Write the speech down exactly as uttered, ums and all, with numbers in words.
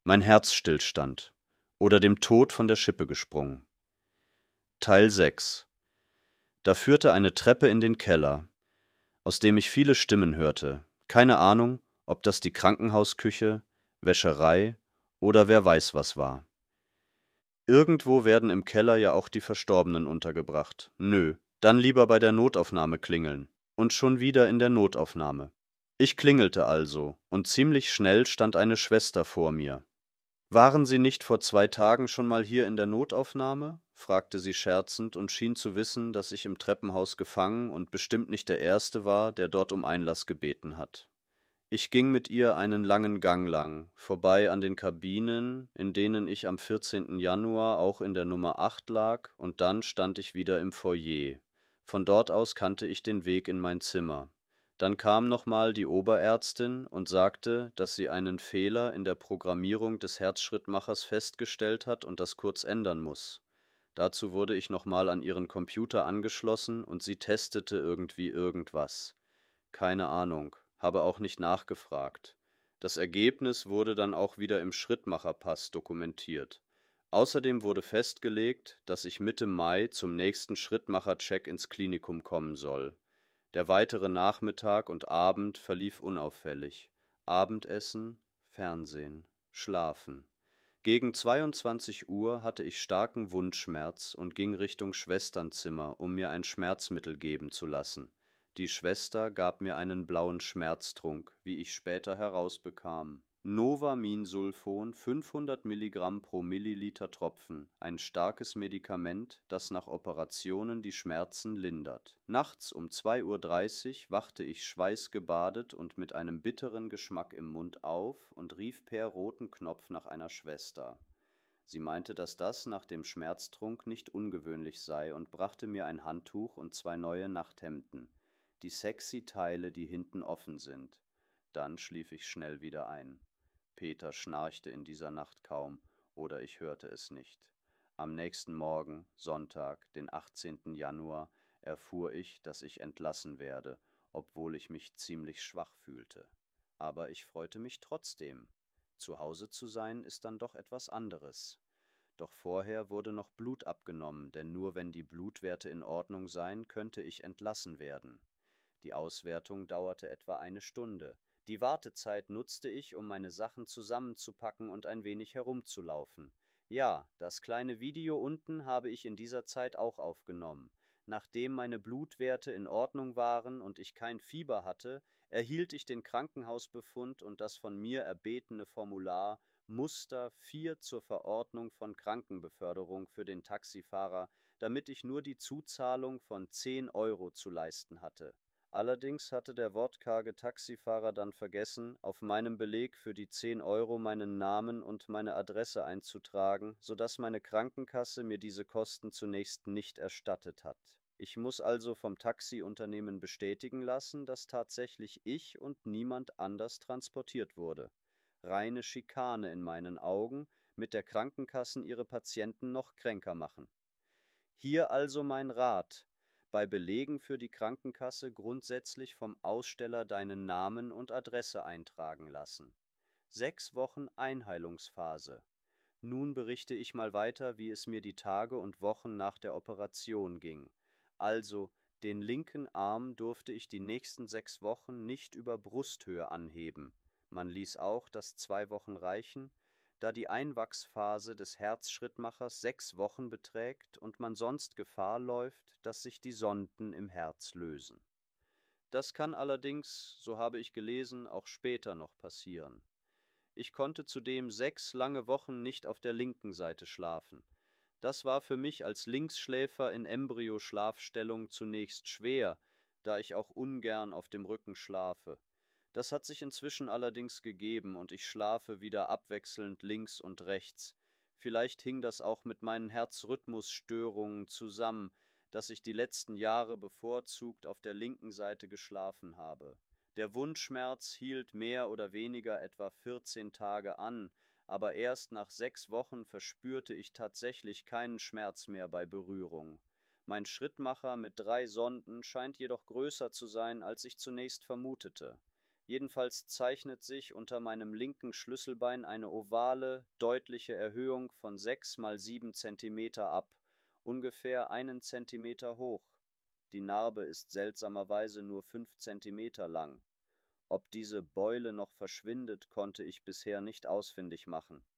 Mein Herzstillstand oder dem Tod von der Schippe gesprungen. Teil sechs. Da führte eine Treppe in den Keller, aus dem ich viele Stimmen hörte. Keine Ahnung, ob das die Krankenhausküche, Wäscherei oder wer weiß was war. Irgendwo werden im Keller ja auch die Verstorbenen untergebracht. Nö, dann lieber bei der Notaufnahme klingeln. Und schon wieder in der Notaufnahme. Ich klingelte also, und ziemlich schnell stand eine Schwester vor mir. »Waren Sie nicht vor zwei Tagen schon mal hier in der Notaufnahme?« fragte sie scherzend und schien zu wissen, dass ich im Treppenhaus gefangen und bestimmt nicht der Erste war, der dort um Einlass gebeten hat. Ich ging mit ihr einen langen Gang lang, vorbei an den Kabinen, in denen ich am vierzehnten Januar auch in der Nummer acht lag, und dann stand ich wieder im Foyer. Von dort aus kannte ich den Weg in mein Zimmer. Dann kam nochmal die Oberärztin und sagte, dass sie einen Fehler in der Programmierung des Herzschrittmachers festgestellt hat und das kurz ändern muss. Dazu wurde ich nochmal an ihren Computer angeschlossen und sie testete irgendwie irgendwas. Keine Ahnung, habe auch nicht nachgefragt. Das Ergebnis wurde dann auch wieder im Schrittmacherpass dokumentiert. Außerdem wurde festgelegt, dass ich Mitte Mai zum nächsten Schrittmacher-Check ins Klinikum kommen soll. Der weitere Nachmittag und Abend verlief unauffällig. Abendessen, Fernsehen, Schlafen. Gegen zweiundzwanzig Uhr hatte ich starken Wundschmerz und ging Richtung Schwesternzimmer, um mir ein Schmerzmittel geben zu lassen. Die Schwester gab mir einen blauen Schmerztrunk, wie ich später herausbekam. Novaminsulfon fünfhundert Milligramm pro Milliliter Tropfen, ein starkes Medikament, das nach Operationen die Schmerzen lindert. Nachts um zwei Uhr dreißig wachte ich schweißgebadet und mit einem bitteren Geschmack im Mund auf und rief per roten Knopf nach einer Schwester. Sie meinte, dass das nach dem Schmerztrunk nicht ungewöhnlich sei und brachte mir ein Handtuch und zwei neue Nachthemden, die sexy Teile, die hinten offen sind. Dann schlief ich schnell wieder ein. Peter schnarchte in dieser Nacht kaum, oder ich hörte es nicht. Am nächsten Morgen, Sonntag, den achtzehnten Januar, erfuhr ich, dass ich entlassen werde, obwohl ich mich ziemlich schwach fühlte. Aber ich freute mich trotzdem. Zu Hause zu sein ist dann doch etwas anderes. Doch vorher wurde noch Blut abgenommen, denn nur wenn die Blutwerte in Ordnung seien, könnte ich entlassen werden. Die Auswertung dauerte etwa eine Stunde. Die Wartezeit nutzte ich, um meine Sachen zusammenzupacken und ein wenig herumzulaufen. Ja, das kleine Video unten habe ich in dieser Zeit auch aufgenommen. Nachdem meine Blutwerte in Ordnung waren und ich kein Fieber hatte, erhielt ich den Krankenhausbefund und das von mir erbetene Formular Muster vier zur Verordnung von Krankenbeförderung für den Taxifahrer, damit ich nur die Zuzahlung von zehn Euro zu leisten hatte. Allerdings hatte der wortkarge Taxifahrer dann vergessen, auf meinem Beleg für die zehn Euro meinen Namen und meine Adresse einzutragen, sodass meine Krankenkasse mir diese Kosten zunächst nicht erstattet hat. Ich muss also vom Taxiunternehmen bestätigen lassen, dass tatsächlich ich und niemand anders transportiert wurde. Reine Schikane in meinen Augen, mit der Krankenkassen ihre Patienten noch kränker machen. Hier also mein Rat: Bei Belegen für die Krankenkasse grundsätzlich vom Aussteller deinen Namen und Adresse eintragen lassen. Sechs Wochen Einheilungsphase. Nun berichte ich mal weiter, wie es mir die Tage und Wochen nach der Operation ging. Also, den linken Arm durfte ich die nächsten sechs Wochen nicht über Brusthöhe anheben. Man ließ auch das zwei Wochen reichen, da die Einwachsphase des Herzschrittmachers sechs Wochen beträgt und man sonst Gefahr läuft, dass sich die Sonden im Herz lösen. Das kann allerdings, so habe ich gelesen, auch später noch passieren. Ich konnte zudem sechs lange Wochen nicht auf der linken Seite schlafen. Das war für mich als Linksschläfer in Embryoschlafstellung zunächst schwer, da ich auch ungern auf dem Rücken schlafe. Das hat sich inzwischen allerdings gegeben und ich schlafe wieder abwechselnd links und rechts. Vielleicht hing das auch mit meinen Herzrhythmusstörungen zusammen, dass ich die letzten Jahre bevorzugt auf der linken Seite geschlafen habe. Der Wundschmerz hielt mehr oder weniger etwa vierzehn Tage an, aber erst nach sechs Wochen verspürte ich tatsächlich keinen Schmerz mehr bei Berührung. Mein Schrittmacher mit drei Sonden scheint jedoch größer zu sein, als ich zunächst vermutete. Jedenfalls zeichnet sich unter meinem linken Schlüsselbein eine ovale, deutliche Erhöhung von sechs mal sieben Zentimeter ab, ungefähr einen Zentimeter hoch. Die Narbe ist seltsamerweise nur fünf Zentimeter lang. Ob diese Beule noch verschwindet, konnte ich bisher nicht ausfindig machen.